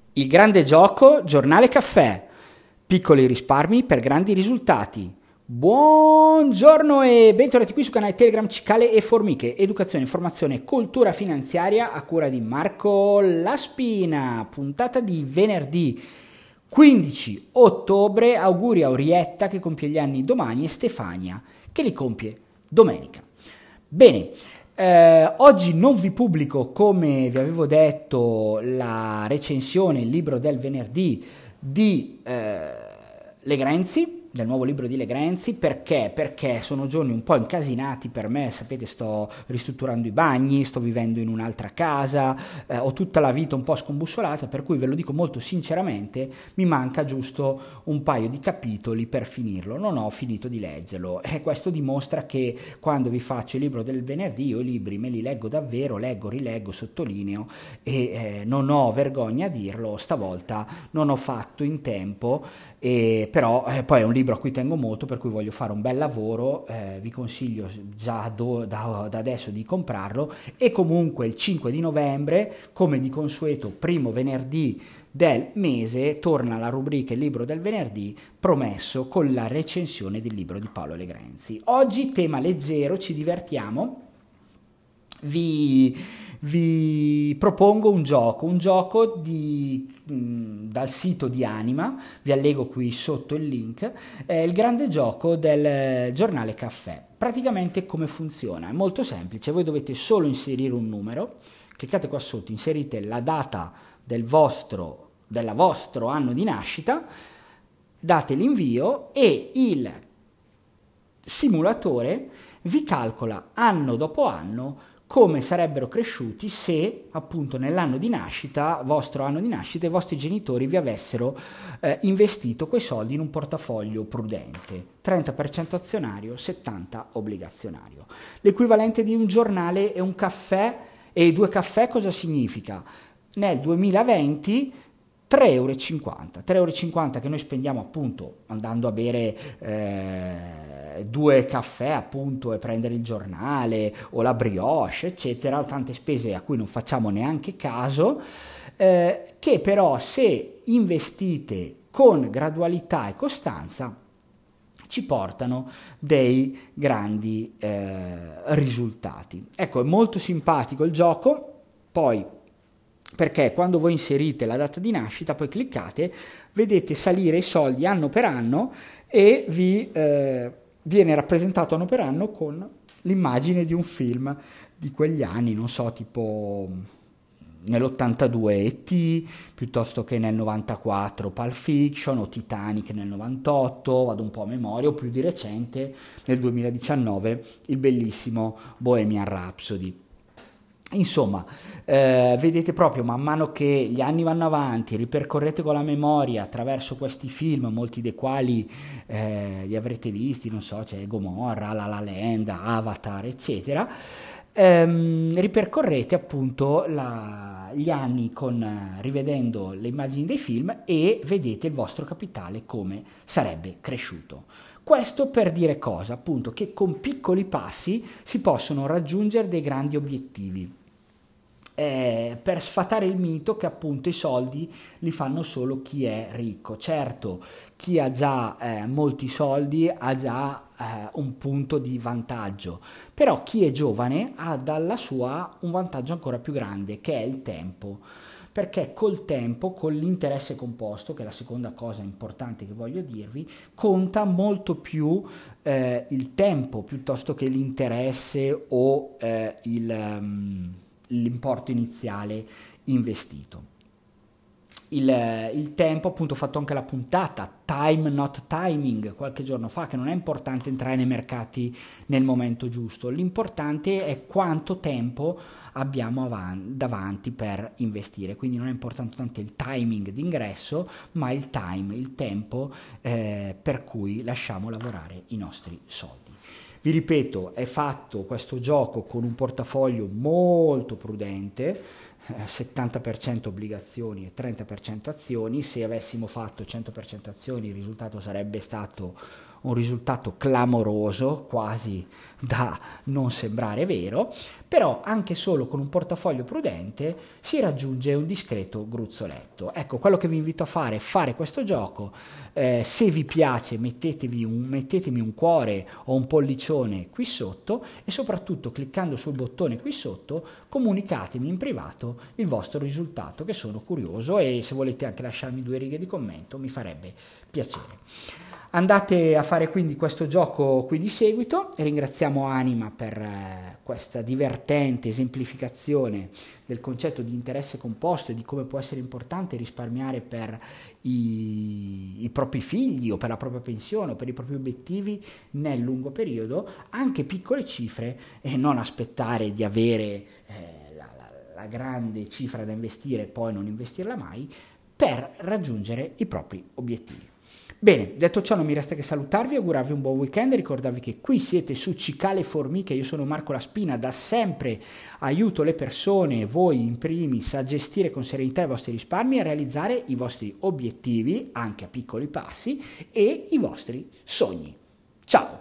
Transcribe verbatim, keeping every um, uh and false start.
Il grande gioco, giornale caffè, piccoli risparmi per grandi risultati. Buongiorno e bentornati qui su canale Telegram Cicale e Formiche, educazione, informazione e cultura finanziaria a cura di Marco Laspina, puntata di venerdì quindici ottobre. Auguri a Orietta che compie gli anni domani e Stefania che li compie domenica. Bene. Eh, oggi non vi pubblico, come vi avevo detto, la recensione, il libro del venerdì di eh, Legrenzi, del nuovo libro di Legrenzi. Perché? Perché sono giorni un po' incasinati per me, sapete, sto ristrutturando i bagni, sto vivendo in un'altra casa, eh, ho tutta la vita un po' scombussolata, per cui ve lo dico molto sinceramente, mi manca giusto un paio di capitoli per finirlo, non ho finito di leggerlo e questo dimostra che quando vi faccio il libro del venerdì io i libri me li leggo davvero, leggo, rileggo, sottolineo e eh, non ho vergogna a dirlo, stavolta non ho fatto in tempo, e però eh, poi è un libro a cui tengo molto, per cui voglio fare un bel lavoro, eh, vi consiglio già do, da, da adesso di comprarlo. E comunque il cinque di novembre, come di consueto primo venerdì del mese, torna la rubrica il libro del venerdì, promesso, con la recensione del libro di Paolo Legrenzi. Oggi tema leggero, ci divertiamo. Vi, vi propongo un gioco, un gioco di, mh, dal sito di Anima, vi allego qui sotto il link, è il grande gioco del giornale caffè. Praticamente come funziona? È molto semplice, voi dovete solo inserire un numero, cliccate qua sotto, inserite la data del vostro, del vostro anno di nascita, date l'invio e il simulatore vi calcola anno dopo anno come sarebbero cresciuti se appunto nell'anno di nascita, vostro anno di nascita, i vostri genitori vi avessero eh, investito quei soldi in un portafoglio prudente, trenta per cento azionario, settanta per cento obbligazionario. L'equivalente di un giornale e un caffè, e due caffè cosa significa? Nel duemilaventi tre euro e cinquanta, tre euro e cinquanta che noi spendiamo appunto andando a bere eh, due caffè appunto e prendere il giornale o la brioche eccetera, tante spese a cui non facciamo neanche caso, eh, che però se investite con gradualità e costanza ci portano dei grandi eh, risultati. Ecco, è molto simpatico il gioco, poi perché quando voi inserite la data di nascita, poi cliccate, vedete salire i soldi anno per anno e vi eh, viene rappresentato anno per anno con l'immagine di un film di quegli anni, non so, tipo nell'ottantadue E T, piuttosto che nel novantaquattro Pulp Fiction o Titanic nel novantotto, vado un po' a memoria, o più di recente nel duemiladiciannove il bellissimo Bohemian Rhapsody. Insomma, eh, vedete proprio man mano che gli anni vanno avanti, ripercorrete con la memoria attraverso questi film, molti dei quali eh, li avrete visti, non so, c'è Gomorra, La La Land, Avatar, eccetera, ehm, ripercorrete appunto la, gli anni con, rivedendo le immagini dei film e vedete il vostro capitale come sarebbe cresciuto. Questo per dire cosa? Appunto che con piccoli passi si possono raggiungere dei grandi obiettivi. Eh, per sfatare il mito che appunto i soldi li fanno solo chi è ricco. Certo, chi ha già eh, molti soldi ha già eh, un punto di vantaggio, però chi è giovane ha dalla sua un vantaggio ancora più grande, che è il tempo. Perché col tempo, con l'interesse composto, che è la seconda cosa importante che voglio dirvi, conta molto più eh, il tempo piuttosto che l'interesse o eh, il, um, l'importo iniziale investito. Il, il tempo, appunto, ho fatto anche la puntata Time Not Timing qualche giorno fa, che non è importante entrare nei mercati nel momento giusto, l'importante è quanto tempo abbiamo avanti, davanti per investire, quindi non è importante tanto il timing d'ingresso ma il time, il tempo eh, per cui lasciamo lavorare i nostri soldi. Vi ripeto, è fatto questo gioco con un portafoglio molto prudente, settanta per cento obbligazioni e trenta per cento azioni. Se avessimo fatto cento per cento azioni il risultato sarebbe stato un risultato clamoroso, quasi da non sembrare vero, però anche solo con un portafoglio prudente si raggiunge un discreto gruzzoletto. Ecco, quello che vi invito a fare è fare questo gioco, eh, se vi piace mettetevi un, mettetemi un cuore o un pollicione qui sotto e soprattutto cliccando sul bottone qui sotto comunicatemi in privato il vostro risultato, che sono curioso, e se volete anche lasciarmi due righe di commento mi farebbe piacere. Andate a fare quindi questo gioco qui di seguito e ringraziamo Anima per eh, questa divertente esemplificazione del concetto di interesse composto e di come può essere importante risparmiare per i, i propri figli o per la propria pensione o per i propri obiettivi nel lungo periodo, anche piccole cifre, e non aspettare di avere eh, la, la, la grande cifra da investire e poi non investirla mai per raggiungere i propri obiettivi. Bene, detto ciò non mi resta che salutarvi, augurarvi un buon weekend, ricordarvi che qui siete su Cicale Formiche, io sono Marco La Spina, da sempre aiuto le persone, voi in primis, a gestire con serenità i vostri risparmi e a realizzare i vostri obiettivi, anche a piccoli passi, e i vostri sogni. Ciao!